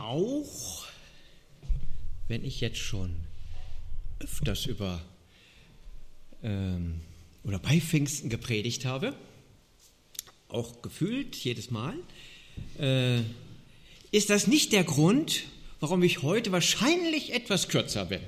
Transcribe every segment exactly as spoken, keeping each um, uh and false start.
auch wenn ich jetzt schon öfters über ähm, oder bei Pfingsten gepredigt habe, auch gefühlt jedes Mal, äh, ist das nicht der Grund, warum ich heute wahrscheinlich etwas kürzer bin.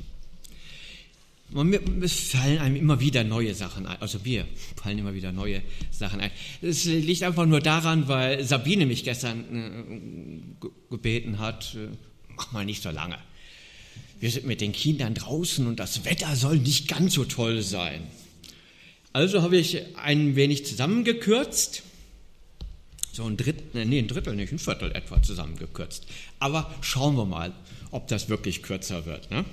Es fallen einem immer wieder neue Sachen ein, also wir fallen immer wieder neue Sachen ein. Es liegt einfach nur daran, weil Sabine mich gestern äh, gebeten hat, äh, mach mal nicht so lange. Wir sind mit den Kindern draußen und das Wetter soll nicht ganz so toll sein. Also habe ich ein wenig zusammengekürzt, so ein Drittel, nee, ein Drittel nicht, ein Viertel etwa zusammengekürzt. Aber schauen wir mal, ob das wirklich kürzer wird, ne?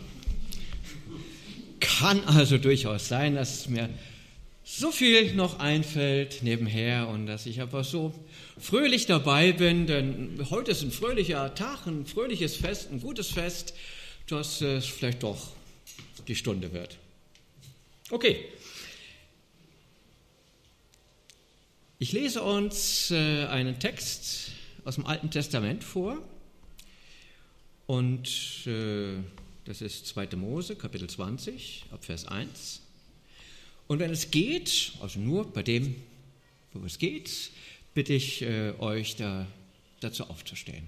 Kann also durchaus sein, dass mir so viel noch einfällt nebenher und dass ich einfach so fröhlich dabei bin, denn heute ist ein fröhlicher Tag, ein fröhliches Fest, ein gutes Fest, dass es vielleicht doch die Stunde wird. Okay. Ich lese uns einen Text aus dem Alten Testament vor und das ist zweite Mose, Kapitel zwanzig, ab Vers eins. Und wenn es geht, also nur bei dem, wo es geht, bitte ich äh, euch da, dazu aufzustehen.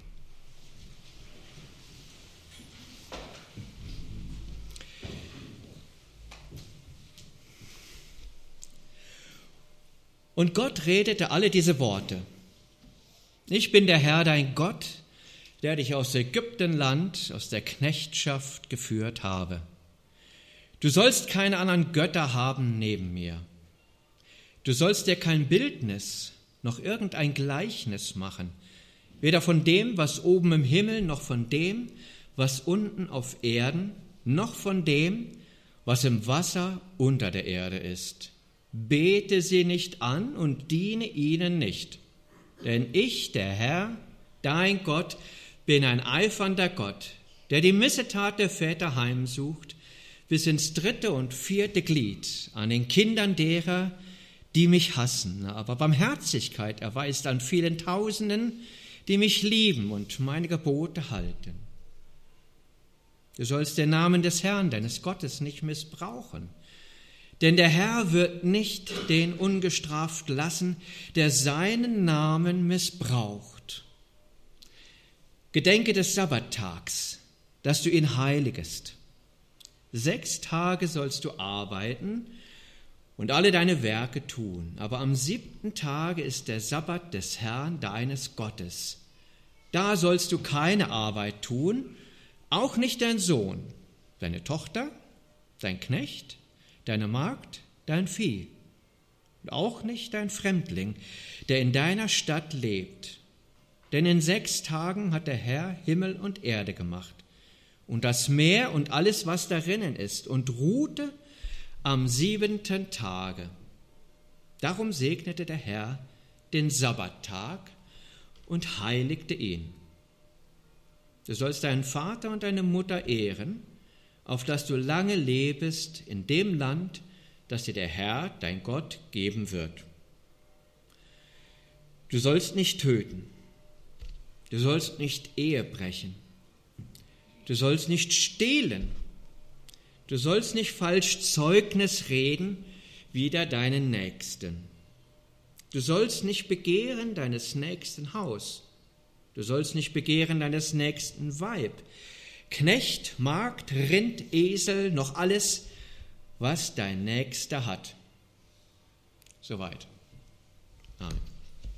Und Gott redete alle diese Worte. Ich bin der Herr, dein Gott, der dich aus Ägyptenland, aus der Knechtschaft geführt habe. Du sollst keine anderen Götter haben neben mir. Du sollst dir kein Bildnis noch irgendein Gleichnis machen, weder von dem, was oben im Himmel, noch von dem, was unten auf Erden, noch von dem, was im Wasser unter der Erde ist. Bete sie nicht an und diene ihnen nicht, denn ich, der Herr, dein Gott, bin ein eifernder Gott, der die Missetat der Väter heimsucht, bis ins dritte und vierte Glied an den Kindern derer, die mich hassen, aber Barmherzigkeit erweist an vielen Tausenden, die mich lieben und meine Gebote halten. Du sollst den Namen des Herrn, deines Gottes, nicht missbrauchen, denn der Herr wird nicht den ungestraft lassen, der seinen Namen missbraucht. Gedenke des Sabbattags, dass du ihn heiligest. Sechs Tage sollst du arbeiten und alle deine Werke tun, aber am siebten Tage ist der Sabbat des Herrn, deines Gottes. Da sollst du keine Arbeit tun, auch nicht dein Sohn, deine Tochter, dein Knecht, deine Magd, dein Vieh, und auch nicht dein Fremdling, der in deiner Stadt lebt. Denn in sechs Tagen hat der Herr Himmel und Erde gemacht und das Meer und alles, was darinnen ist, und ruhte am siebenten Tage. Darum segnete der Herr den Sabbattag und heiligte ihn. Du sollst deinen Vater und deine Mutter ehren, auf dass du lange lebest in dem Land, das dir der Herr, dein Gott, geben wird. Du sollst nicht töten. Du sollst nicht Ehe brechen. Du sollst nicht stehlen. Du sollst nicht falsch Zeugnis reden wider deinen Nächsten. Du sollst nicht begehren deines Nächsten Haus. Du sollst nicht begehren deines Nächsten Weib, Knecht, Magd, Rind, Esel, noch alles, was dein Nächster hat. Soweit. Amen.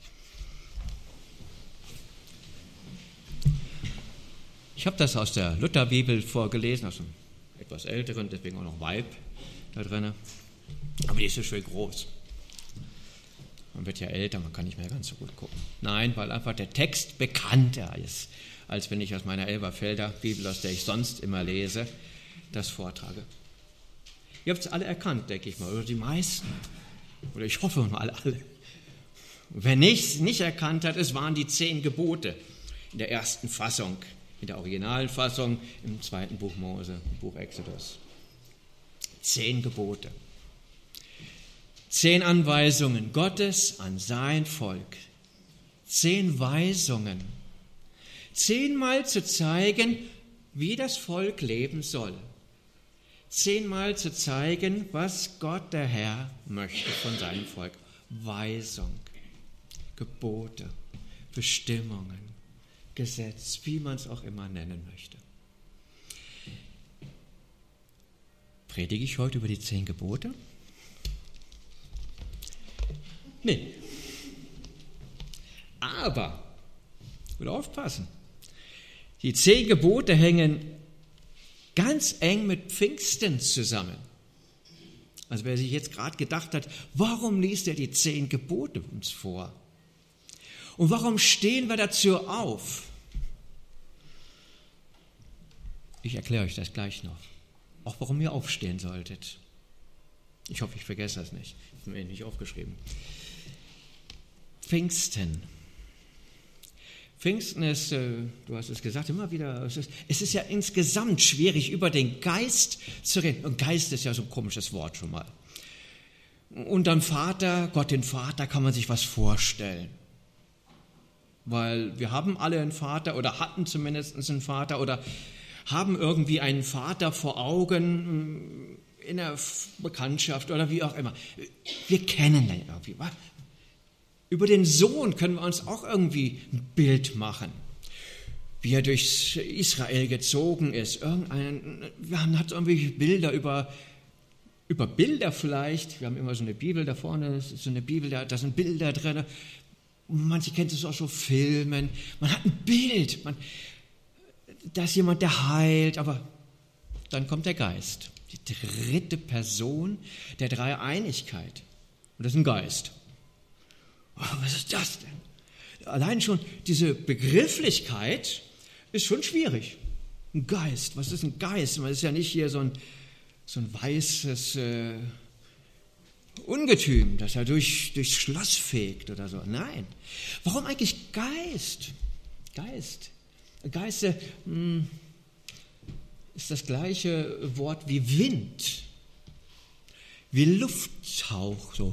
Ich habe das aus der Lutherbibel vorgelesen, aus einem etwas älteren, deswegen auch noch Weib da drin. Aber die ist so schön groß. Man wird ja älter, man kann nicht mehr ganz so gut gucken. Nein, weil einfach der Text bekannter ist, als wenn ich aus meiner Elberfelder Bibel, aus der ich sonst immer lese, das vortrage. Ihr habt es alle erkannt, denke ich mal, oder die meisten. Oder ich hoffe mal alle. Und wer nicht, nicht erkannt hat, es waren die zehn Gebote in der ersten Fassung, in der originalen Fassung im zweiten Buch Mose, Buch Exodus. Zehn Gebote. Zehn Anweisungen Gottes an sein Volk. Zehn Weisungen. Zehnmal zu zeigen, wie das Volk leben soll. Zehnmal zu zeigen, was Gott der Herr möchte von seinem Volk. Weisung, Gebote, Bestimmungen, Gesetz, wie man es auch immer nennen möchte. Predige ich heute über die zehn Gebote? Nee. Aber, gut aufpassen, die zehn Gebote hängen ganz eng mit Pfingsten zusammen. Also wer sich jetzt gerade gedacht hat, warum liest er die zehn Gebote uns vor? Und warum stehen wir dazu auf? Ich erkläre euch das gleich noch. Auch warum ihr aufstehen solltet. Ich hoffe, ich vergesse das nicht. Ich habe mir nicht aufgeschrieben. Pfingsten. Pfingsten ist, du hast es gesagt, immer wieder, es ist, es ist ja insgesamt schwierig, über den Geist zu reden. Und Geist ist ja so ein komisches Wort schon mal. Und dann Vater, Gott den Vater, kann man sich was vorstellen. Weil wir haben alle einen Vater oder hatten zumindest einen Vater oder haben irgendwie einen Vater vor Augen in der Bekanntschaft oder wie auch immer. Wir kennen den irgendwie. Was? Über den Sohn können wir uns auch irgendwie ein Bild machen, wie er durch Israel gezogen ist. Irgendein, wir haben hat irgendwelche Bilder über, über Bilder vielleicht. Wir haben immer so eine Bibel da vorne, das ist so eine Bibel, da, da sind Bilder drin. Manche kennen es auch so Filmen. Man hat ein Bild, man, da ist jemand, der heilt, aber dann kommt der Geist, die dritte Person der Dreieinigkeit. Und das ist ein Geist. Oh, was ist das denn? Allein schon diese Begrifflichkeit ist schon schwierig. Ein Geist, was ist ein Geist? Man ist ja nicht hier so ein, so ein weißes äh, Ungetüm, das er durch, durchs Schloss fegt oder so. Nein. Warum eigentlich Geist? Geist. Geist äh, ist das gleiche Wort wie Wind, wie Lufthauch, so.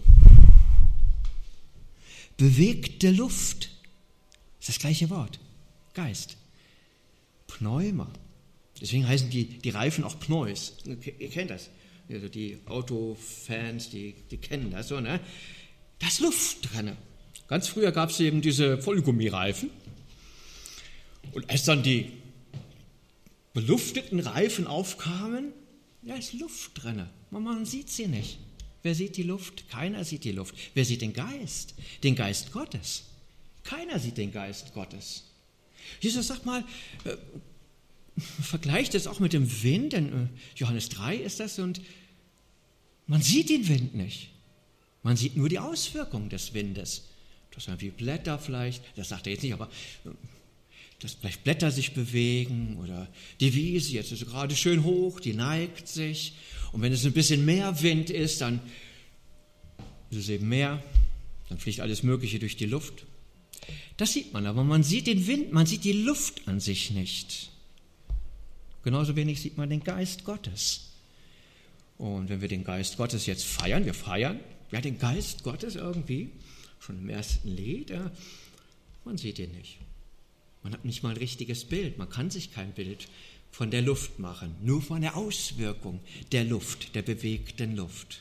Bewegte Luft, ist das gleiche Wort, Geist. Pneuma, deswegen heißen die, die Reifen auch Pneus, ihr kennt das, also die Autofans, die, die kennen das so, ne? Da ist Luft drin. Ganz früher gab es eben diese Vollgummireifen und als dann die belufteten Reifen aufkamen, da ist Luft drin, man sieht sie nicht. Wer sieht die Luft? Keiner sieht die Luft. Wer sieht den Geist? Den Geist Gottes. Keiner sieht den Geist Gottes. Jesus sagt mal, äh, vergleicht es auch mit dem Wind, in äh, Johannes drei ist das, und man sieht den Wind nicht. Man sieht nur die Auswirkungen des Windes. Das sind wie Blätter vielleicht, das sagt er jetzt nicht, aber äh, dass vielleicht Blätter sich bewegen oder die Wiese, jetzt ist sie gerade schön hoch, die neigt sich. Und wenn es ein bisschen mehr Wind ist, dann ist es eben mehr, dann fliegt alles Mögliche durch die Luft. Das sieht man, aber man sieht den Wind, man sieht die Luft an sich nicht. Genauso wenig sieht man den Geist Gottes. Und wenn wir den Geist Gottes jetzt feiern, wir feiern, ja, den Geist Gottes irgendwie, schon im ersten Lied, ja, man sieht ihn nicht. Man hat nicht mal ein richtiges Bild, man kann sich kein Bild von der Luft machen, nur von der Auswirkung der Luft, der bewegten Luft.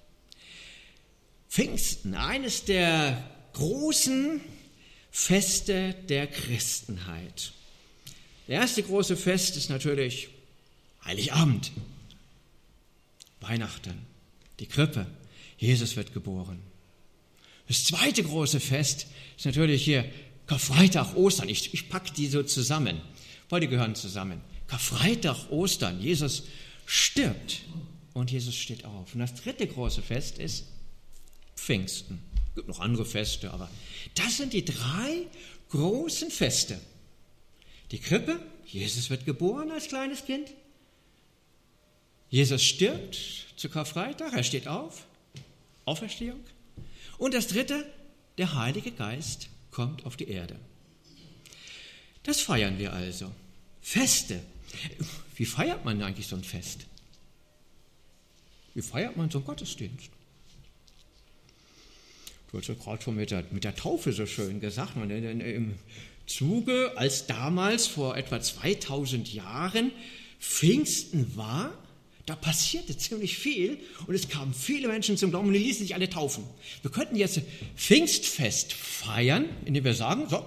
Pfingsten, eines der großen Feste der Christenheit. Der erste große Fest ist natürlich Heiligabend, Weihnachten, die Krippe, Jesus wird geboren. Das zweite große Fest ist natürlich hier Karfreitag, Ostern. Ich, ich packe die so zusammen, weil die gehören zusammen. Karfreitag, Ostern, Jesus stirbt und Jesus steht auf. Und das dritte große Fest ist Pfingsten. Es gibt noch andere Feste, aber das sind die drei großen Feste. Die Krippe, Jesus wird geboren als kleines Kind. Jesus stirbt zu Karfreitag, er steht auf, Auferstehung. Und das dritte, der Heilige Geist kommt auf die Erde. Das feiern wir also. Feste. Wie feiert man eigentlich so ein Fest? Wie feiert man so einen Gottesdienst? Du hast ja gerade schon mit der, mit der Taufe so schön gesagt. Zuge, als damals vor etwa zweitausend Jahren Pfingsten war, da passierte ziemlich viel und es kamen viele Menschen zum Glauben und die ließen sich alle taufen. Wir könnten jetzt Pfingstfest feiern, indem wir sagen, so,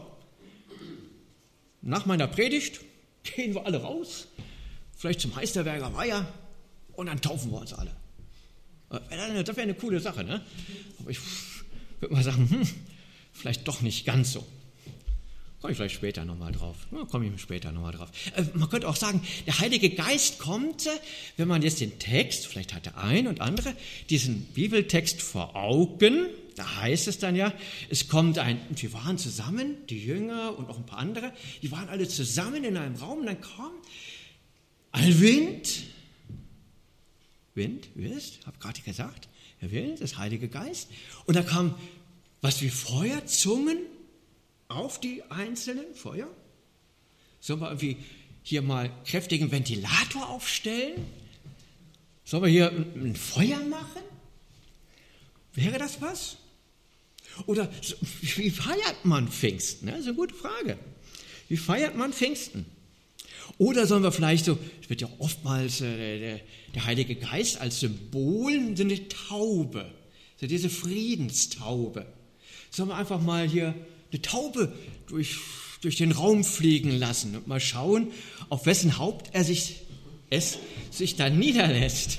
nach meiner Predigt gehen wir alle raus, vielleicht zum Heisterberger Weiher und dann taufen wir uns alle. Das wäre eine coole Sache, ne? Aber ich würde mal sagen, hm, vielleicht doch nicht ganz so. Komme ich vielleicht später nochmal drauf. Ja, komme ich später nochmal drauf. Äh, man könnte auch sagen, der Heilige Geist kommt, wenn man jetzt den Text, vielleicht hat der ein und andere, diesen Bibeltext vor Augen, da heißt es dann ja, es kommt ein, und wir waren zusammen, die Jünger und auch ein paar andere, die waren alle zusammen in einem Raum und dann kam ein Wind, Wind, ihr wisst, ich habe gerade gesagt, der Wind, das Heilige Geist, und da kam was wie Feuerzungen auf die einzelnen Feuer. Sollen wir irgendwie hier mal kräftigen Ventilator aufstellen? Sollen wir hier ein Feuer machen? Wäre das was? Oder wie feiert man Pfingsten? Das ist eine gute Frage. Wie feiert man Pfingsten? Oder sollen wir vielleicht so, es wird ja oftmals äh, der, der Heilige Geist als Symbol, so eine Taube, so diese Friedenstaube. Sollen wir einfach mal hier eine Taube durch, durch den Raum fliegen lassen und mal schauen, auf wessen Haupt er sich, es sich dann niederlässt.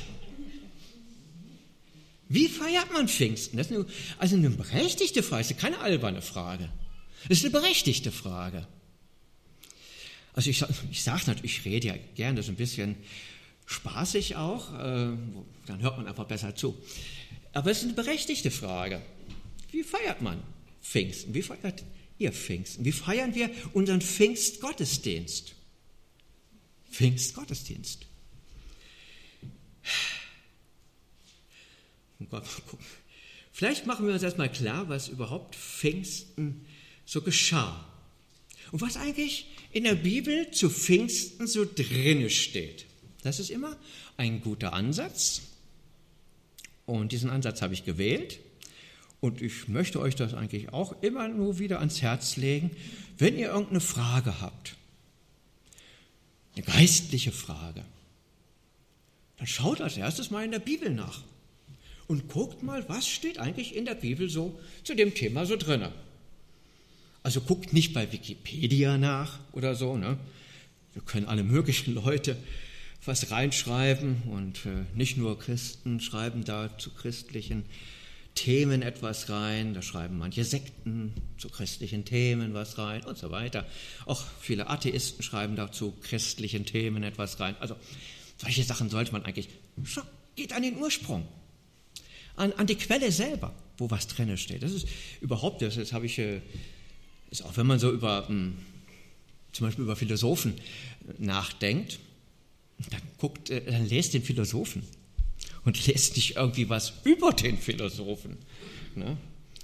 Wie feiert man Pfingsten? Das ist eine, also eine berechtigte Frage, das ist keine alberne Frage. Das ist eine berechtigte Frage. Also ich, ich sage natürlich, ich rede ja gerne so ein bisschen spaßig auch, äh, dann hört man einfach besser zu. Aber es ist eine berechtigte Frage. Wie feiert man Pfingsten? Wie feiert ihr Pfingsten? Wie feiern wir unseren Pfingstgottesdienst? Pfingstgottesdienst. Oh Gott, mal gucken. Vielleicht machen wir uns erstmal klar, was überhaupt Pfingsten so geschah. Und was eigentlich in der Bibel zu Pfingsten so drinne steht. Das ist immer ein guter Ansatz. Und diesen Ansatz habe ich gewählt. Und ich möchte euch das eigentlich auch immer nur wieder ans Herz legen, wenn ihr irgendeine Frage habt, eine geistliche Frage, dann schaut als erstes mal in der Bibel nach und guckt mal, was steht eigentlich in der Bibel so zu dem Thema so drin. Also guckt nicht bei Wikipedia nach oder so, ne? Wir können alle möglichen Leute was reinschreiben und äh, nicht nur Christen schreiben da zu christlichen Themen etwas rein, da schreiben manche Sekten zu christlichen Themen was rein und so weiter. Auch viele Atheisten schreiben da zu christlichen Themen etwas rein. Also solche Sachen sollte man eigentlich, schon, geht an den Ursprung, an, an die Quelle selber, wo was drin steht. Das ist überhaupt, das, das habe ich, ist auch wenn man so über, zum Beispiel über Philosophen nachdenkt, dann guckt, dann lest den Philosophen. Und lässt nicht irgendwie was über den Philosophen. Ne?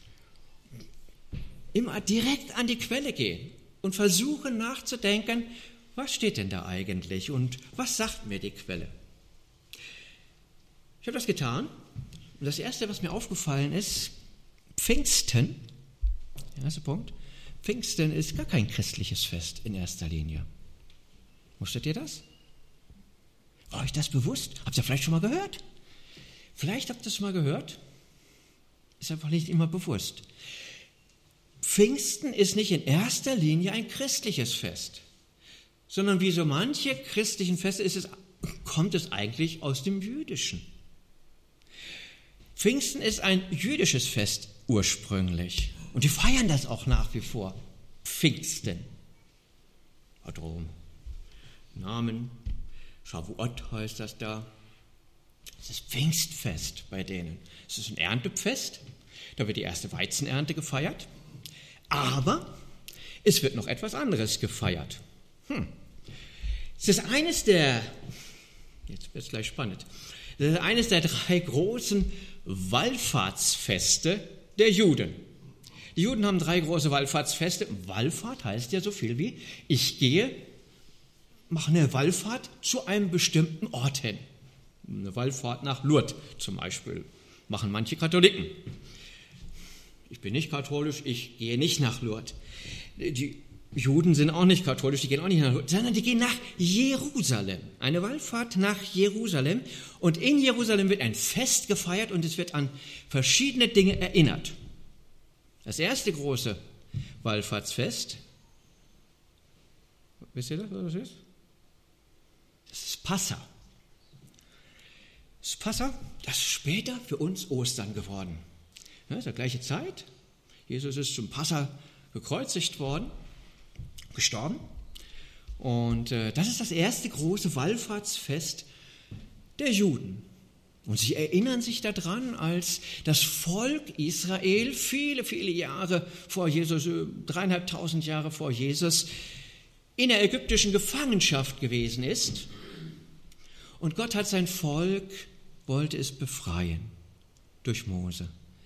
Immer direkt an die Quelle gehen und versuchen nachzudenken, was steht denn da eigentlich und was sagt mir die Quelle? Ich habe das getan und das Erste, was mir aufgefallen ist, Pfingsten, der erste Punkt, Pfingsten ist gar kein christliches Fest in erster Linie. Wusstet ihr das? War euch das bewusst? Habt ihr vielleicht schon mal gehört? Vielleicht habt ihr es mal gehört, ist einfach nicht immer bewusst. Pfingsten ist nicht in erster Linie ein christliches Fest, sondern wie so manche christlichen Feste ist es, kommt es eigentlich aus dem Jüdischen. Pfingsten ist ein jüdisches Fest ursprünglich und die feiern das auch nach wie vor. Pfingsten. Hat darum Namen, Shavuot heißt das da. Es ist Pfingstfest bei denen. Es ist ein Erntefest, da wird die erste Weizenernte gefeiert. Aber es wird noch etwas anderes gefeiert. Hm. Es ist eines der, jetzt wird es gleich spannend, es ist eines der drei großen Wallfahrtsfeste der Juden. Die Juden haben drei große Wallfahrtsfeste. Wallfahrt heißt ja so viel wie, ich gehe, mache eine Wallfahrt zu einem bestimmten Ort hin. Eine Wallfahrt nach Lourdes zum Beispiel machen manche Katholiken. Ich bin nicht katholisch, ich gehe nicht nach Lourdes. Die Juden sind auch nicht katholisch, die gehen auch nicht nach, sondern die gehen nach Jerusalem. Eine Wallfahrt nach Jerusalem. Und in Jerusalem wird ein Fest gefeiert und es wird an verschiedene Dinge erinnert. Das erste große Wallfahrtsfest, wisst ihr das, was das ist? Das ist Passa. Das Passa, das ist später für uns Ostern geworden. Ja, das ist die gleiche Zeit. Jesus ist zum Passa gekreuzigt worden, gestorben. Und äh, das ist das erste große Wallfahrtsfest der Juden. Und sie erinnern sich daran, als das Volk Israel viele, viele Jahre vor Jesus, dreieinhalbtausend Jahre vor Jesus, in der ägyptischen Gefangenschaft gewesen ist. Und Gott hat sein Volk, wollte es befreien durch Mose.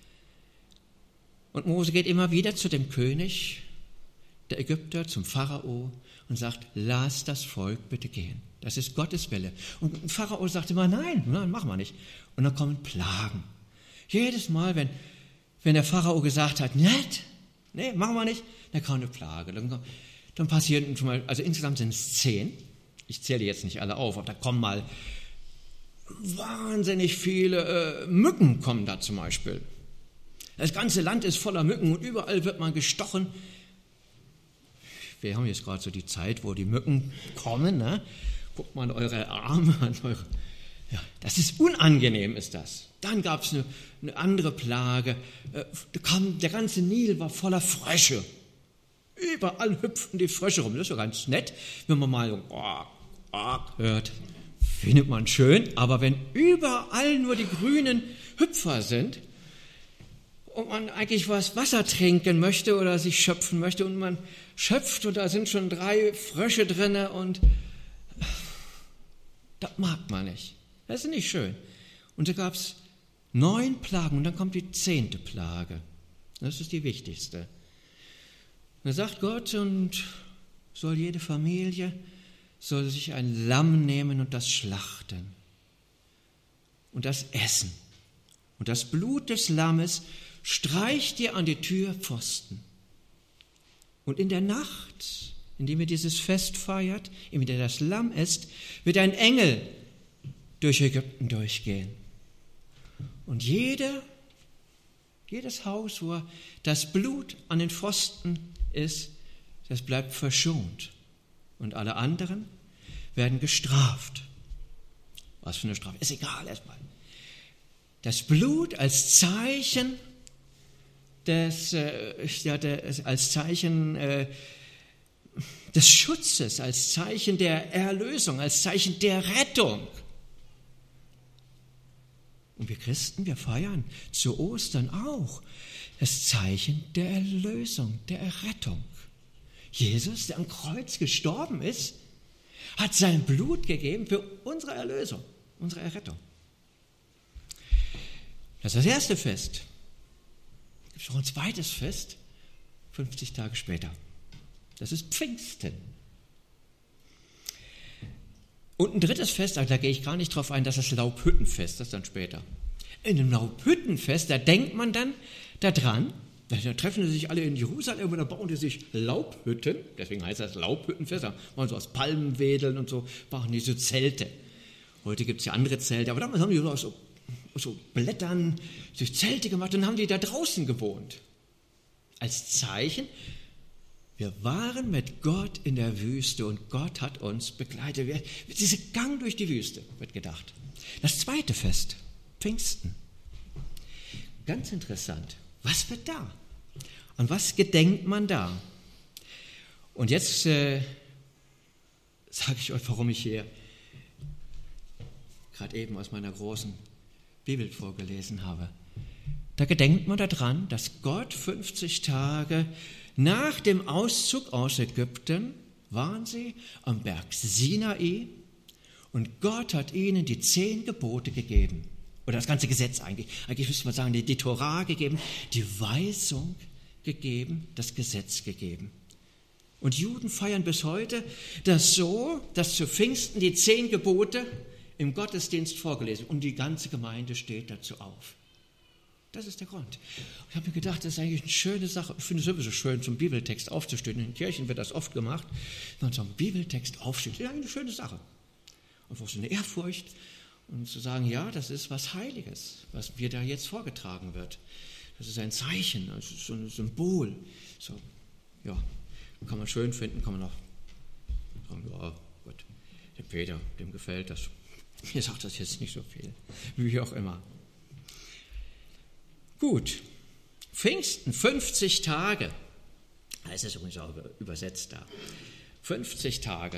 Und Mose geht immer wieder zu dem König der Ägypter, zum Pharao und sagt, lass das Volk bitte gehen. Das ist Gottes Wille. Und Pharao sagt immer, nein, nein, machen wir nicht. Und dann kommen Plagen. Jedes Mal, wenn, wenn der Pharao gesagt hat, nicht, nee, machen wir nicht, dann kam eine Plage. Dann, dann passieren schon mal, also insgesamt sind es zehn. Ich zähle jetzt nicht alle auf, aber da kommen mal wahnsinnig viele äh, Mücken kommen da zum Beispiel. Das ganze Land ist voller Mücken und überall wird man gestochen. Wir haben jetzt gerade so die Zeit, wo die Mücken kommen. Ne? Guckt mal an eure Arme, an eure. Ja, das ist unangenehm, ist das. Dann gab es eine, eine andere Plage. Äh, da kam, der ganze Nil war voller Frösche. Überall hüpften die Frösche rum. Das ist ja ganz nett, wenn man mal so oh, oh, hört. Findet man schön. Aber wenn überall nur die grünen Hüpfer sind, und man eigentlich was Wasser trinken möchte oder sich schöpfen möchte und man schöpft und da sind schon drei Frösche drin und das mag man nicht. Das ist nicht schön. Und da gab es neun Plagen und dann kommt die zehnte Plage. Das ist die wichtigste. Da sagt Gott, und soll jede Familie, soll sich ein Lamm nehmen und das schlachten und das essen. Und das Blut des Lammes streicht ihr an die Türpfosten. Und in der Nacht, in der ihr dieses Fest feiert, in der das Lamm ist, wird ein Engel durch Ägypten durchgehen. Und jede, jedes Haus, wo das Blut an den Pfosten ist, das bleibt verschont. Und alle anderen werden gestraft. Was für eine Strafe? Ist egal erstmal. Das Blut als Zeichen des, äh, ja, des, als Zeichen äh, des Schutzes, als Zeichen der Erlösung, als Zeichen der Rettung. Und wir Christen, wir feiern zu Ostern auch das Zeichen der Erlösung, der Errettung. Jesus, der am Kreuz gestorben ist, hat sein Blut gegeben für unsere Erlösung, unsere Errettung. Das ist das erste Fest. Es gibt noch ein zweites Fest, fünfzig Tage später. Das ist Pfingsten. Und ein drittes Fest, da gehe ich gar nicht drauf ein, das ist das Laubhüttenfest, das ist dann später. In dem Laubhüttenfest, da denkt man dann daran, da treffen sie sich alle in Jerusalem und da bauen die sich Laubhütten, deswegen heißt das Laubhüttenfest, da machen sie aus Palmenwedeln und so, bauen die so Zelte. Heute gibt es ja andere Zelte, aber damals haben die so aus so, so Blättern sich Zelte gemacht und dann haben die da draußen gewohnt. Als Zeichen, wir waren mit Gott in der Wüste und Gott hat uns begleitet. Dieser Gang durch die Wüste wird gedacht. Das zweite Fest, Pfingsten. Ganz interessant. Was wird da? An was gedenkt man da? Und jetzt äh, sage ich euch, warum ich hier gerade eben aus meiner großen Bibel vorgelesen habe. Da gedenkt man daran, dass Gott fünfzig Tage nach dem Auszug aus Ägypten waren sie am Berg Sinai und Gott hat ihnen die zehn Gebote gegeben. Oder das ganze Gesetz eigentlich. Eigentlich müsste man sagen, die, die Torah gegeben, die Weisung gegeben, das Gesetz gegeben. Und Juden feiern bis heute das so, dass zu Pfingsten die zehn Gebote im Gottesdienst vorgelesen und die ganze Gemeinde steht dazu auf. Das ist der Grund. Ich habe mir gedacht, das ist eigentlich eine schöne Sache. Ich finde es sowieso schön, zum Bibeltext aufzustehen. In den Kirchen wird das oft gemacht. Wenn man zum Bibeltext aufsteht, ist eine schöne Sache. Einfach so eine Ehrfurcht und zu sagen, ja, das ist was Heiliges, was mir da jetzt vorgetragen wird. Das ist ein Zeichen, das ist so ein Symbol. So, ja, kann man schön finden, kann man auch sagen, ja, gut, der Peter, dem gefällt das. Mir sagt das jetzt nicht so viel, wie auch immer. Gut, Pfingsten, fünfzig Tage. Das ist übrigens auch übersetzt da. fünfzig Tage.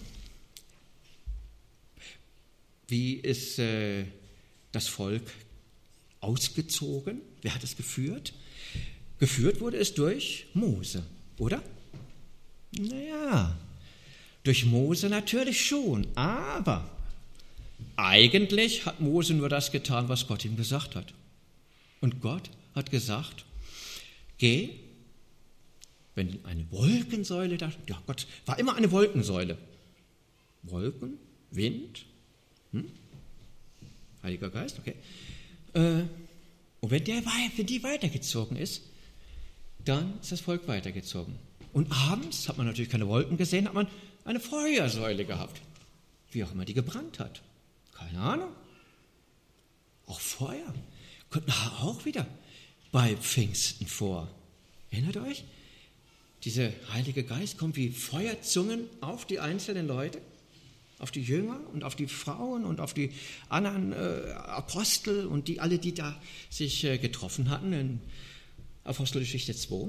Wie ist äh, das Volk ausgezogen? Wer hat es geführt? Geführt wurde es durch Mose, oder? Naja, durch Mose natürlich schon, aber eigentlich hat Mose nur das getan, was Gott ihm gesagt hat. Und Gott hat gesagt, geh, wenn eine Wolkensäule da, ja, Gott war immer eine Wolkensäule. Wolken, Wind, hm? Heiliger Geist, okay. Äh, und wenn, der, wenn die weitergezogen ist, dann ist das Volk weitergezogen. Und abends hat man natürlich keine Wolken gesehen, hat man eine Feuersäule gehabt, wie auch immer die gebrannt hat. Keine Ahnung. Auch Feuer kommt nachher auch wieder bei Pfingsten vor. Erinnert euch? Dieser Heilige Geist kommt wie Feuerzungen auf die einzelnen Leute, auf die Jünger und auf die Frauen und auf die anderen äh, Apostel und die alle, die da sich äh, getroffen hatten in Apostelgeschichte zwei.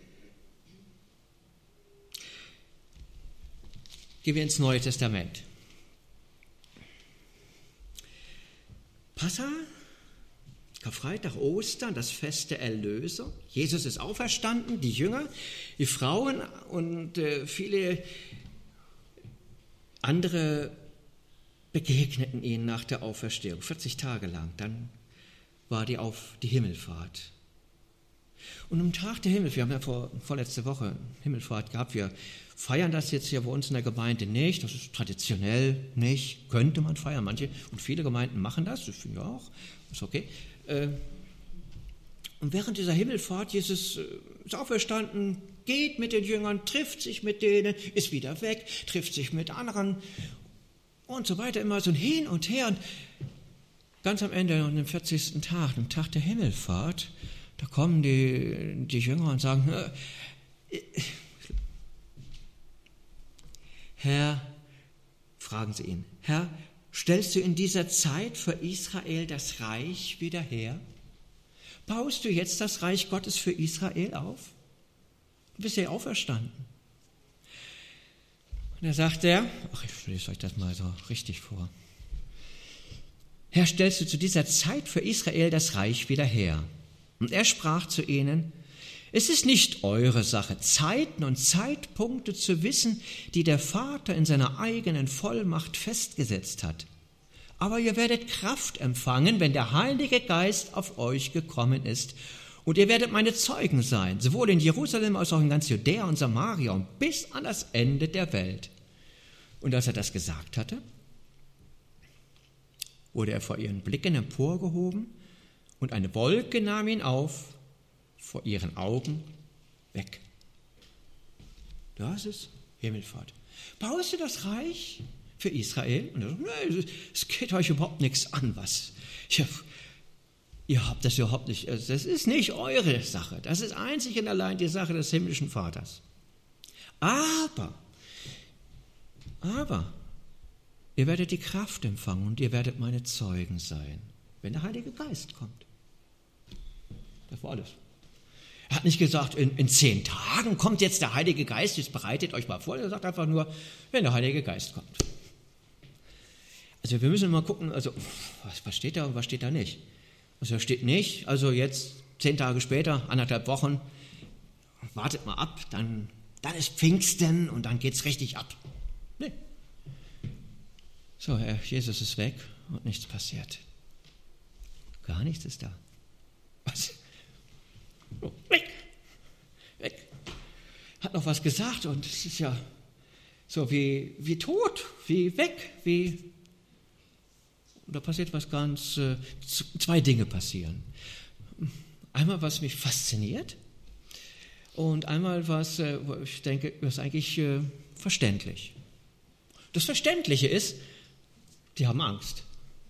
Gehen wir ins Neue Testament. Passa, Karfreitag, Ostern, das Fest der Erlösung. Jesus ist auferstanden, die Jünger, die Frauen und äh, viele andere begegneten ihnen nach der Auferstehung, vierzig Tage lang. Dann war die, auf, die Himmelfahrt. Und am Tag der Himmelfahrt, wir haben ja vor, vorletzte Woche Himmelfahrt gehabt, wir feiern das jetzt hier bei uns in der Gemeinde nicht, das ist traditionell nicht, könnte man feiern, manche und viele Gemeinden machen das, das finde ich auch, ist okay. Und während dieser Himmelfahrt, Jesus ist auferstanden, geht mit den Jüngern, trifft sich mit denen, ist wieder weg, trifft sich mit anderen und so weiter, immer so ein Hin und Her. Und ganz am Ende, an dem vierzigsten Tag, am Tag der Himmelfahrt, da kommen die, die Jünger und sagen, Herr, fragen sie ihn, Herr, stellst du in dieser Zeit für Israel das Reich wieder her? Baust du jetzt das Reich Gottes für Israel auf? Du bist ja auferstanden. Und da sagt er, ach, ich lese euch das mal so richtig vor. Herr, stellst du zu dieser Zeit für Israel das Reich wieder her? Und er sprach zu ihnen, es ist nicht eure Sache, Zeiten und Zeitpunkte zu wissen, die der Vater in seiner eigenen Vollmacht festgesetzt hat. Aber ihr werdet Kraft empfangen, wenn der Heilige Geist auf euch gekommen ist. Und ihr werdet meine Zeugen sein, sowohl in Jerusalem als auch in ganz Judäa und Samaria und bis an das Ende der Welt. Und als er das gesagt hatte, wurde er vor ihren Blicken emporgehoben und eine Wolke nahm ihn auf, vor ihren Augen weg. Das ist Himmelfahrt. Baust du das Reich für Israel? Und er sagt, nee, es geht euch überhaupt nichts an, was. Ihr, ihr habt das überhaupt nicht. Das ist nicht eure Sache. Das ist einzig und allein die Sache des himmlischen Vaters. Aber, aber, ihr werdet die Kraft empfangen und ihr werdet meine Zeugen sein, wenn der Heilige Geist kommt. Das war alles. Er hat nicht gesagt, in, in zehn Tagen kommt jetzt der Heilige Geist, jetzt bereitet euch mal vor. Er sagt einfach nur, wenn der Heilige Geist kommt. Also wir müssen mal gucken, also was, was steht da und was steht da nicht. Also da steht nicht, also jetzt zehn Tage später, anderthalb Wochen, wartet mal ab, dann, dann ist Pfingsten und dann geht es richtig ab. Nee. So, Herr Jesus ist weg und nichts passiert. Gar nichts ist da. Was? Oh, weg, weg. Hat noch was gesagt und es ist ja so wie, wie tot, wie weg, wie... Und da passiert was ganz... Äh, zwei Dinge passieren. einmal was mich fasziniert und einmal was, wo ich denke, das ist eigentlich verständlich. Das Verständliche ist, die haben Angst.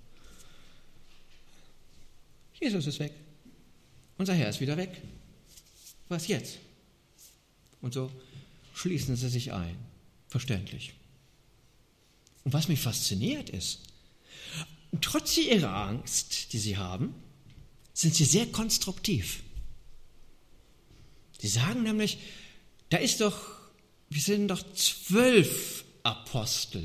Jesus ist weg. Unser Herr ist wieder weg. Was jetzt? Und so schließen sie sich ein. Verständlich. Und was mich fasziniert ist, trotz ihrer Angst, die sie haben, sind sie sehr konstruktiv. Sie sagen nämlich, da ist doch, wir sind doch zwölf Apostel.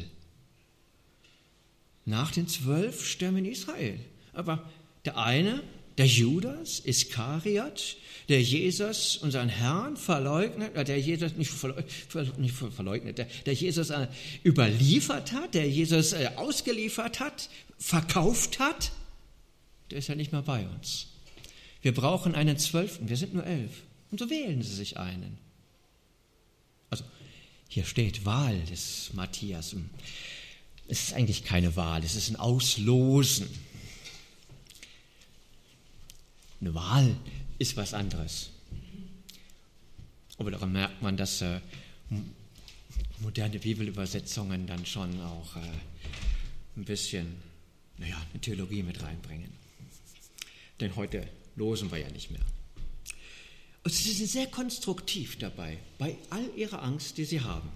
Nach den zwölf Stämmen Israel. Aber der eine, der Judas Iskariot, der Jesus, unseren Herrn, verleugnet, der Jesus nicht, verleugnet, nicht verleugnet, der, der Jesus äh, überliefert hat, der Jesus äh, ausgeliefert hat, verkauft hat, der ist ja nicht mehr bei uns. Wir brauchen einen Zwölften, wir sind nur elf. Und so wählen sie sich einen. Also, hier steht Wahl des Matthias. Es ist eigentlich keine Wahl, es ist ein Auslosen. Eine Wahl ist was anderes. Aber daran merkt man, dass äh, moderne Bibelübersetzungen dann schon auch äh, ein bisschen, naja, eine Theologie mit reinbringen. Denn heute losen wir ja nicht mehr. Und sie sind sehr konstruktiv dabei, bei all ihrer Angst, die sie haben.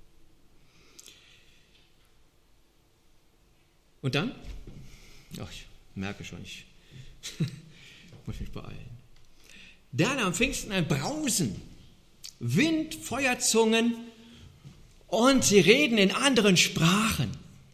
Und dann, ach, ich merke schon, ich muss mich beeilen. Dann am Pfingsten ein Brausen, Wind, Feuerzungen und sie reden in anderen Sprachen.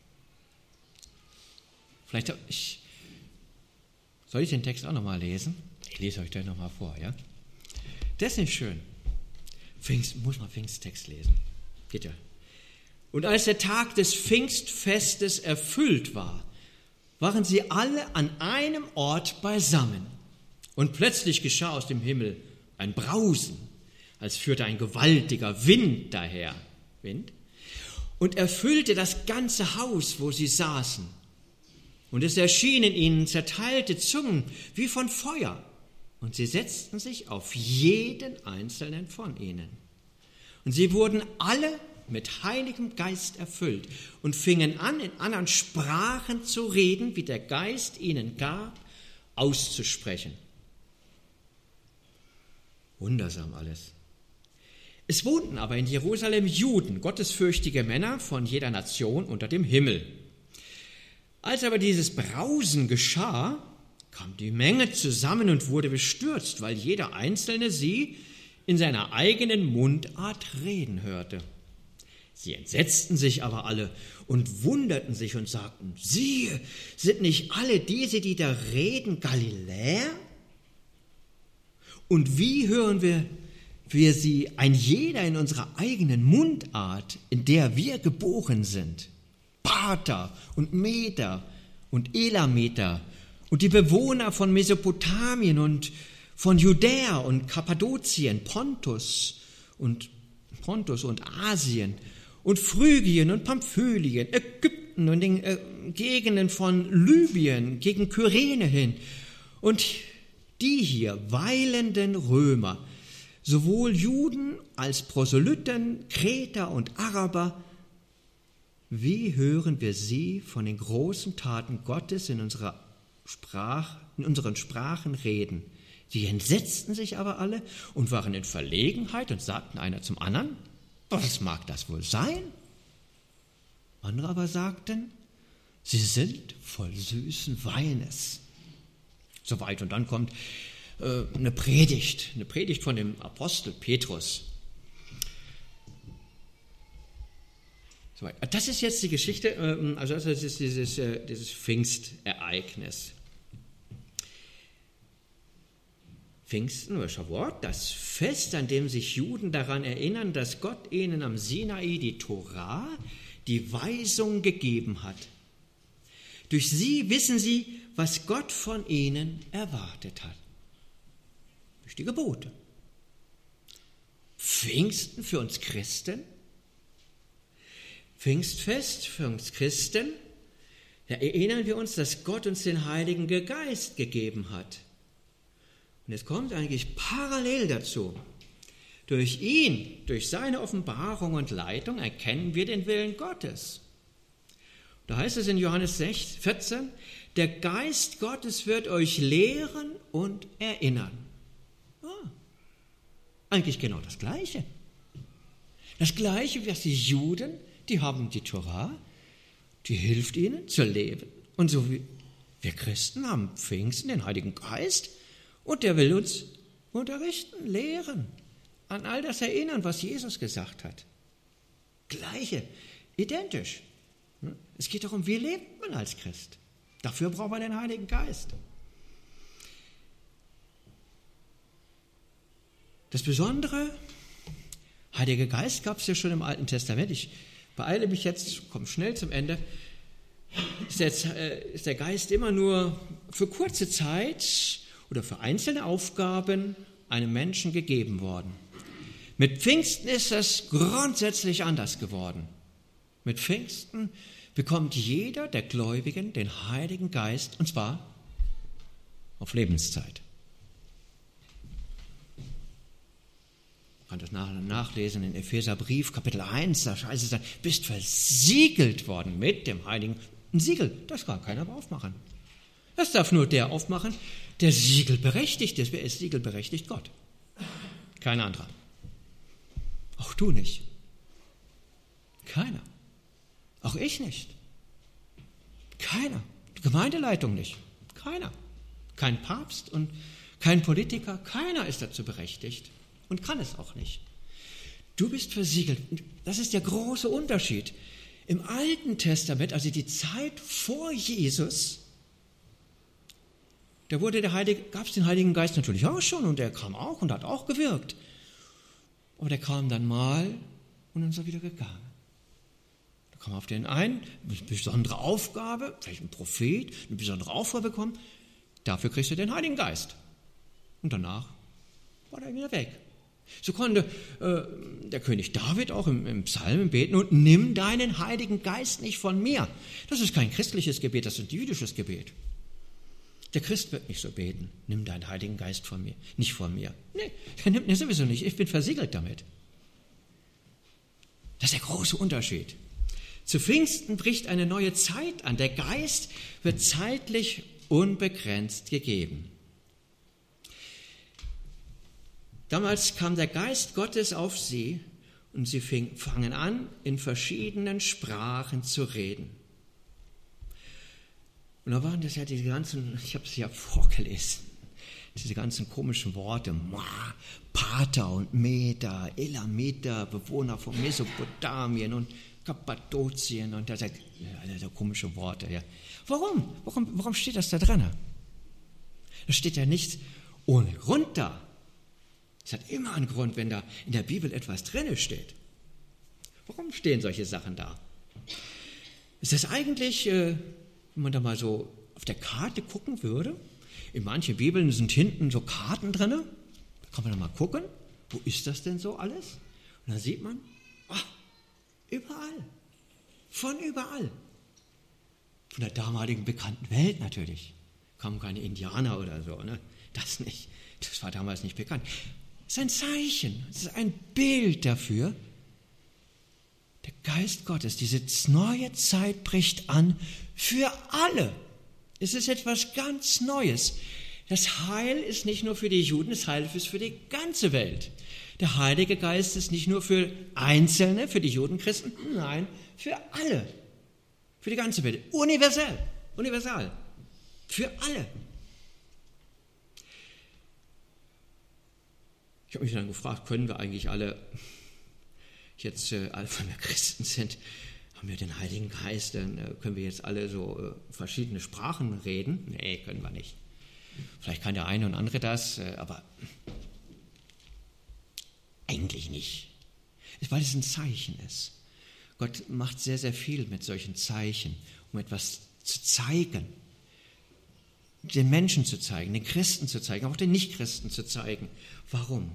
Vielleicht ich, soll ich den Text auch nochmal lesen? Ich lese euch den nochmal vor, ja? Das ist nicht schön. Pfingst, muss man Pfingsttext lesen. Geht ja. Und als der Tag des Pfingstfestes erfüllt war, waren sie alle an einem Ort beisammen. Und plötzlich geschah aus dem Himmel ein Brausen, als führte ein gewaltiger Wind daher. Wind? Und erfüllte das ganze Haus, wo sie saßen. Und es erschienen ihnen zerteilte Zungen wie von Feuer. Und sie setzten sich auf jeden einzelnen von ihnen. Und sie wurden alle mit Heiligem Geist erfüllt und fingen an, in anderen Sprachen zu reden, wie der Geist ihnen gab, auszusprechen. Wundersam alles. Es wohnten aber in Jerusalem Juden, gottesfürchtige Männer von jeder Nation unter dem Himmel. Als aber dieses Brausen geschah, kam die Menge zusammen und wurde bestürzt, weil jeder Einzelne sie in seiner eigenen Mundart reden hörte. Sie entsetzten sich aber alle und wunderten sich und sagten, siehe, sind nicht alle diese, die da reden, Galiläer? Und wie hören wir, wir sie ein jeder in unserer eigenen Mundart, in der wir geboren sind? Parther und Meder und Elameter und die Bewohner von Mesopotamien und von Judäa und Kappadokien, Pontus und Pontus und Asien und Phrygien und Pamphylien, Ägypten und den äh, Gegenden von Libyen gegen Kyrene hin und die hier weilenden Römer, sowohl Juden als Proselyten, Kreter und Araber, wie hören wir sie von den großen Taten Gottes in unserer Sprach, in unseren Sprachen reden? Sie entsetzten sich aber alle und waren in Verlegenheit und sagten einer zum anderen, was mag das wohl sein? Andere aber sagten, sie sind voll süßen Weines. Soweit. Und dann kommt äh, eine Predigt, eine Predigt von dem Apostel Petrus. Soweit. Das ist jetzt die Geschichte, äh, also das ist dieses, äh, dieses Pfingstereignis. Pfingsten oder Shavuot, das Fest, an dem sich Juden daran erinnern, dass Gott ihnen am Sinai die Torah, die Weisung gegeben hat. Durch sie wissen sie, was Gott von ihnen erwartet hat. Durch die Gebote. Pfingsten für uns Christen, Pfingstfest für uns Christen, da erinnern wir uns, dass Gott uns den Heiligen Geist gegeben hat. Und es kommt eigentlich parallel dazu. Durch ihn, durch seine Offenbarung und Leitung erkennen wir den Willen Gottes. Da heißt es in Johannes vierzehn, der Geist Gottes wird euch lehren und erinnern. Ah, eigentlich genau das Gleiche. Das Gleiche, was die Juden, die haben die Tora, die hilft ihnen zu leben. Und so wie wir Christen haben Pfingsten, den Heiligen Geist, und der will uns unterrichten, lehren, an all das erinnern, was Jesus gesagt hat. Gleiche, identisch. Es geht darum, wie lebt man als Christ. Dafür braucht man den Heiligen Geist. Das Besondere, Heiliger Geist gab es ja schon im Alten Testament. Ich beeile mich jetzt, komme schnell zum Ende. Ist der, ist der Geist immer nur für kurze Zeit oder für einzelne Aufgaben einem Menschen gegeben worden. Mit Pfingsten ist es grundsätzlich anders geworden. Mit Pfingsten bekommt jeder der Gläubigen den Heiligen Geist, und zwar auf Lebenszeit. Man kann das nachlesen in Epheserbrief, Kapitel eins, da heißt es dann, bist versiegelt worden mit dem Heiligen. Ein Siegel, das kann keiner mehr aufmachen. Das darf nur der aufmachen, der siegelberechtigt ist. Wer ist siegelberechtigt? Gott. Kein anderer. Auch du nicht. Keiner. Auch ich nicht. Keiner. Die Gemeindeleitung nicht. Keiner. Kein Papst und kein Politiker. Keiner ist dazu berechtigt und kann es auch nicht. Du bist versiegelt. Das ist der große Unterschied. Im Alten Testament, also die Zeit vor Jesus, da wurde der Heilige, gab es den Heiligen Geist natürlich auch schon und der kam auch und hat auch gewirkt. Aber der kam dann mal und dann ist er wieder gegangen. Da kam auf den einen eine besondere Aufgabe, vielleicht ein Prophet, eine besondere Aufgabe bekommen. Dafür kriegst du den Heiligen Geist. Und danach war er wieder weg. So konnte äh, der König David auch im, im Psalm beten und nimm deinen Heiligen Geist nicht von mir. Das ist kein christliches Gebet, das ist ein jüdisches Gebet. Der Christ wird nicht so beten, nimm deinen Heiligen Geist von mir, nicht von mir. Nee, er nimmt ihn sowieso nicht, ich bin versiegelt damit. Das ist der große Unterschied. Zu Pfingsten bricht eine neue Zeit an. Der Geist wird zeitlich unbegrenzt gegeben. Damals kam der Geist Gottes auf sie und sie fing, fangen an, in verschiedenen Sprachen zu reden. Und da waren das ja diese ganzen, ich habe es ja vorgelesen, diese ganzen komischen Worte, Ma, Pater und Meda, Elamiter, Bewohner von Mesopotamien und Kappadokien und das, ja, das sind komische Worte. Ja. Warum? warum? Warum steht das da drin? Das steht ja nicht ohne Grund da. Es hat immer einen Grund, wenn da in der Bibel etwas drin steht. Warum stehen solche Sachen da? Ist das eigentlich, äh, wenn man da mal so auf der Karte gucken würde, in manchen Bibeln sind hinten so Karten drin, da kann man da mal gucken, wo ist das denn so alles? Und dann sieht man, ach, überall, von überall. Von der damaligen bekannten Welt natürlich. Kamen keine Indianer oder so, ne? Das nicht. Das war damals nicht bekannt. Das ist ein Zeichen, das ist ein Bild dafür. Der Geist Gottes, diese neue Zeit bricht an für alle. Es ist etwas ganz Neues. Das Heil ist nicht nur für die Juden, das Heil ist für die ganze Welt. Der Heilige Geist ist nicht nur für Einzelne, für die Judenchristen, nein, für alle. Für die ganze Welt. Universell. Universal. Für alle. Ich habe mich dann gefragt, können wir eigentlich alle, jetzt äh, alle von der Christen sind, haben wir den Heiligen Geist, dann äh, können wir jetzt alle so äh, verschiedene Sprachen reden? Nee, können wir nicht. Vielleicht kann der eine und andere das, äh, aber eigentlich nicht. Weil es ein Zeichen ist. Gott macht sehr, sehr viel mit solchen Zeichen, um etwas zu zeigen. Den Menschen zu zeigen, den Christen zu zeigen, auch den Nichtchristen zu zeigen. Warum?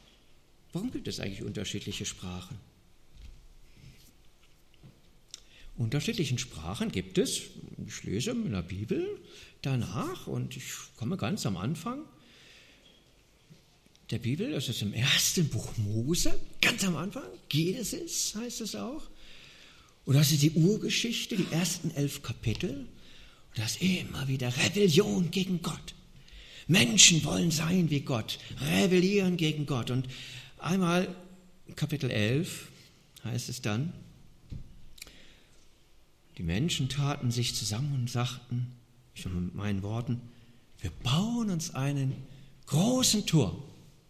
Warum gibt es eigentlich unterschiedliche Sprachen? unterschiedlichen Sprachen gibt es. Ich lese in der Bibel danach und ich komme ganz am Anfang der Bibel, das ist im ersten Buch Mose, ganz am Anfang, Genesis heißt es auch. Und das ist die Urgeschichte, die ersten elf Kapitel. Und das ist immer wieder Rebellion gegen Gott. Menschen wollen sein wie Gott, rebellieren gegen Gott. Und einmal Kapitel elf heißt es dann, die Menschen taten sich zusammen und sagten, schon mit meinen Worten, wir bauen uns einen großen Turm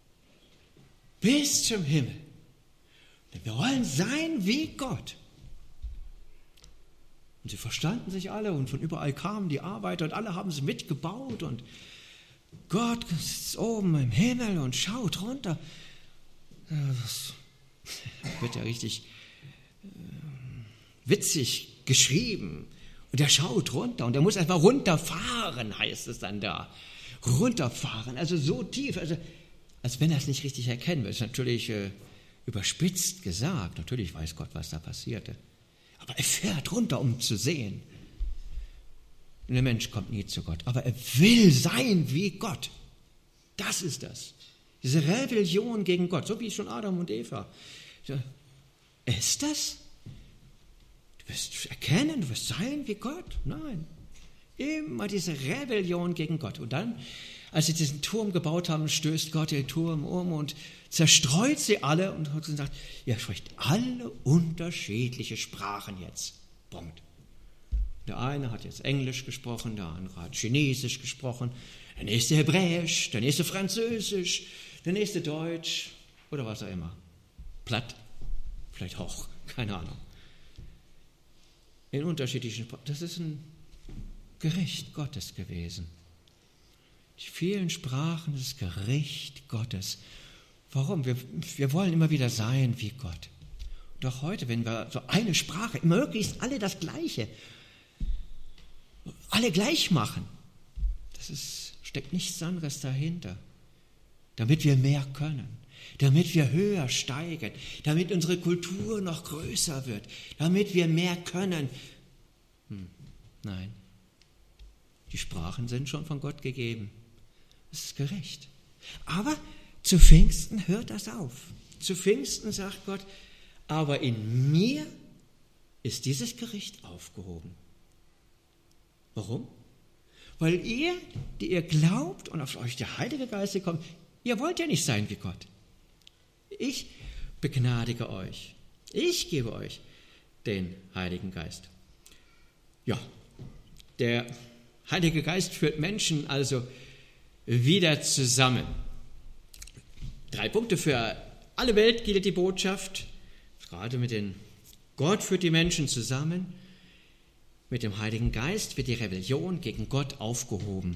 bis zum Himmel. Denn wir wollen sein wie Gott. Und sie verstanden sich alle und von überall kamen die Arbeiter und alle haben es mitgebaut und Gott ist oben im Himmel und schaut runter. Das wird ja richtig äh, witzig geschrieben. Und er schaut runter und er muss einfach runterfahren, heißt es dann da. Runterfahren, also so tief, also als wenn er es nicht richtig erkennen will. Das ist natürlich äh, überspitzt gesagt. Natürlich weiß Gott, was da passierte. Aber er fährt runter, um zu sehen. Und der Mensch kommt nie zu Gott. Aber er will sein wie Gott. Das ist das. Diese Rebellion gegen Gott, so wie schon Adam und Eva. Ist das? Du wirst erkennen, du wirst sein wie Gott? Nein. Immer diese Rebellion gegen Gott. Und dann, als sie diesen Turm gebaut haben, stößt Gott den Turm um und zerstreut sie alle und hat gesagt, ihr spricht alle unterschiedliche Sprachen jetzt. Punkt. Der eine hat jetzt Englisch gesprochen, der andere hat Chinesisch gesprochen, der nächste Hebräisch, der nächste Französisch, der nächste Deutsch oder was auch immer. Platt, vielleicht auch, keine Ahnung. In unterschiedlichen Sprachen. Das ist ein Gericht Gottes gewesen. Die vielen Sprachen des Gericht Gottes. Warum? Wir, wir wollen immer wieder sein wie Gott. Doch heute, wenn wir so eine Sprache, möglichst alle das Gleiche, alle gleich machen, das ist, steckt nichts anderes dahinter. Damit wir mehr können, damit wir höher steigen, damit unsere Kultur noch größer wird, damit wir mehr können. Hm, nein, die Sprachen sind schon von Gott gegeben. Das ist gerecht. Aber zu Pfingsten hört das auf. Zu Pfingsten sagt Gott, aber in mir ist dieses Gericht aufgehoben. Warum? Weil ihr, die ihr glaubt und auf euch der Heilige Geist kommt, ihr wollt ja nicht sein wie Gott. Ich begnadige euch. Ich gebe euch den Heiligen Geist. Ja, der Heilige Geist führt Menschen also wieder zusammen. Drei Punkte für alle Welt gilt die Botschaft, gerade mit den Gott führt die Menschen zusammen, mit dem Heiligen Geist wird die Rebellion gegen Gott aufgehoben.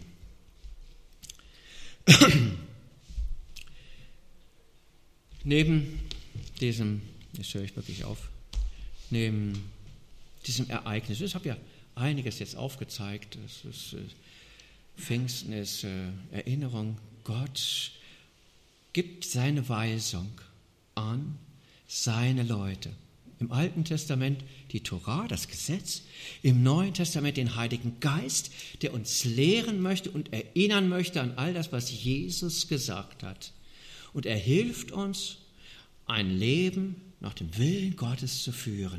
Neben diesem, jetzt höre ich wirklich auf, neben diesem Ereignis, ich habe ja einiges jetzt aufgezeigt, es ist, äh, Pfingsten ist äh, Erinnerung, Gott gibt seine Weisung an seine Leute. Im Alten Testament die Tora, das Gesetz, im Neuen Testament den Heiligen Geist, der uns lehren möchte und erinnern möchte an all das, was Jesus gesagt hat. Und er hilft uns, ein Leben nach dem Willen Gottes zu führen.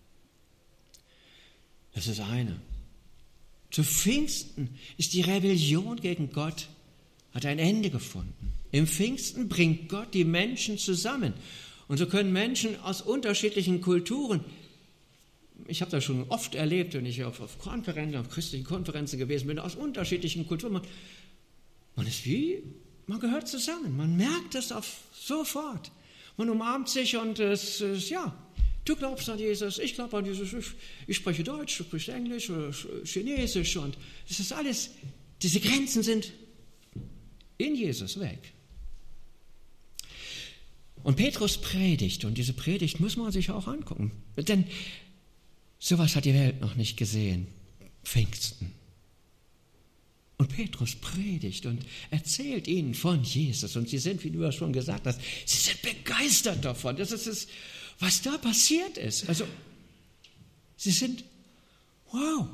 Das ist eine. Zu Pfingsten ist die Rebellion gegen Gott, hat ein Ende gefunden. Im Pfingsten bringt Gott die Menschen zusammen. Und so können Menschen aus unterschiedlichen Kulturen, ich habe das schon oft erlebt, wenn ich auf, auf Konferenzen, auf christlichen Konferenzen gewesen bin, aus unterschiedlichen Kulturen, man, man ist wie, man gehört zusammen, man merkt es auf, sofort. Man umarmt sich und es ist, ja, du glaubst an Jesus, ich glaube an Jesus, ich, ich spreche Deutsch, du sprichst Englisch oder Chinesisch und es ist alles, diese Grenzen sind in Jesus weg. Und Petrus predigt, und diese Predigt muss man sich auch angucken, denn sowas hat die Welt noch nicht gesehen, Pfingsten. Und Petrus predigt und erzählt ihnen von Jesus, und sie sind, wie du ja schon gesagt hast, sie sind begeistert davon, das ist es, was da passiert ist. Also Sie sind, wow.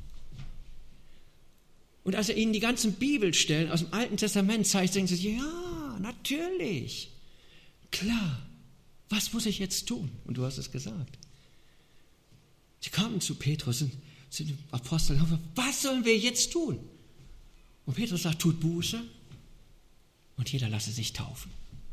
Und als er ihnen die ganzen Bibelstellen aus dem Alten Testament zeigt, denken sie, ja, natürlich, klar, was muss ich jetzt tun? Und du hast es gesagt. Sie kamen zu Petrus und zu den Aposteln und sagten, was sollen wir jetzt tun? Und Petrus sagt, tut Buße und jeder lasse sich taufen.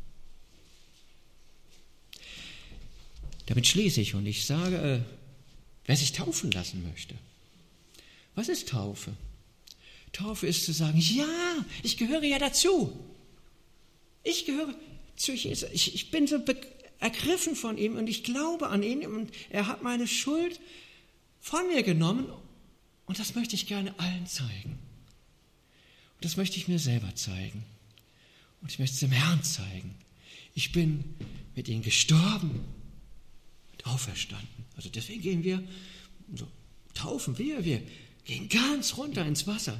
Damit schließe ich und ich sage, wer sich taufen lassen möchte. Was ist Taufe? Taufe ist zu sagen, ja, ich gehöre ja dazu. Ich gehöre zu Jesus. Ich, ich bin so be- ergriffen von ihm und ich glaube an ihn und er hat meine Schuld von mir genommen und das möchte ich gerne allen zeigen. Und das möchte ich mir selber zeigen. Und ich möchte es dem Herrn zeigen. Ich bin mit ihm gestorben und auferstanden. Also deswegen gehen wir, so taufen wir, wir gehen ganz runter ins Wasser.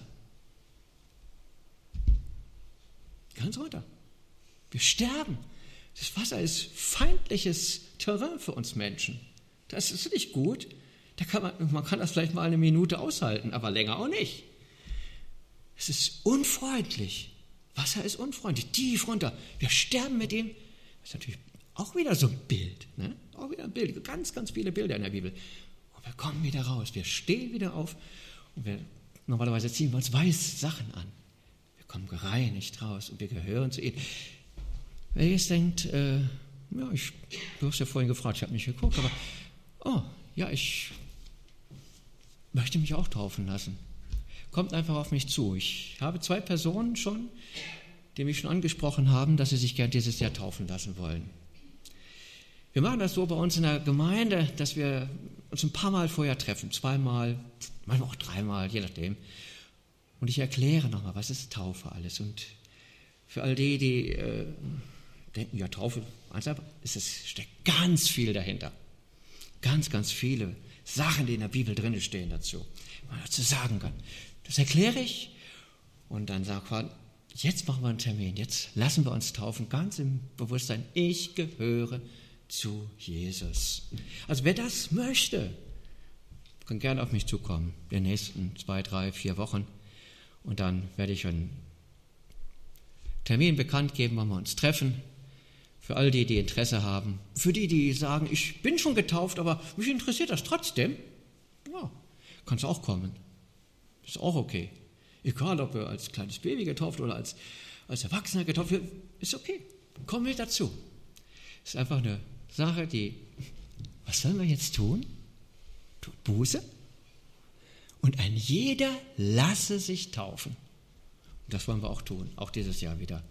Ganz runter. Wir sterben. Das Wasser ist feindliches Terrain für uns Menschen. Das ist nicht gut. Da kann man, man kann das vielleicht mal eine Minute aushalten, aber länger auch nicht. Es ist unfreundlich. Wasser ist unfreundlich. Tief runter. Wir sterben mit ihm. Das ist natürlich auch wieder so ein Bild. Ne? Auch wieder ein Bild. Ganz, ganz viele Bilder in der Bibel. Und wir kommen wieder raus. Wir stehen wieder auf. Und wir, normalerweise ziehen wir uns weiße Sachen an. Wir kommen gereinigt raus und wir gehören zu ihm. Wer jetzt denkt, äh, ja, ich, du hast ja vorhin gefragt, ich habe nicht geguckt, aber, oh, ja, ich möchte mich auch taufen lassen. Kommt einfach auf mich zu. Ich habe zwei Personen schon, die mich schon angesprochen haben, dass sie sich gern dieses Jahr taufen lassen wollen. Wir machen das so bei uns in der Gemeinde, dass wir uns ein paar Mal vorher treffen, zweimal, manchmal auch dreimal, je nachdem. Und ich erkläre nochmal, was ist Taufe alles. Und für all die, die äh, denken, ja, Taufe, ist es, steckt ganz viel dahinter. Ganz, ganz viele Sachen, die in der Bibel drin stehen dazu, was man dazu sagen kann. Das erkläre ich und dann sagt man, jetzt machen wir einen Termin, jetzt lassen wir uns taufen, ganz im Bewusstsein, ich gehöre zu Jesus. Also wer das möchte, kann gerne auf mich zukommen, in den nächsten zwei, drei, vier Wochen. Und dann werde ich einen Termin bekannt geben, wann wir uns treffen. Für all die, die Interesse haben. Für die, die sagen, ich bin schon getauft, aber mich interessiert das trotzdem. Ja, kannst du auch kommen. Ist auch okay. Egal, ob wir als kleines Baby getauft oder als, als Erwachsener getauft wird, ist okay. Komm mit dazu. Ist einfach eine Sache, die, was sollen wir jetzt tun? Tut Buße. Und ein jeder lasse sich taufen. Und das wollen wir auch tun, auch dieses Jahr wieder.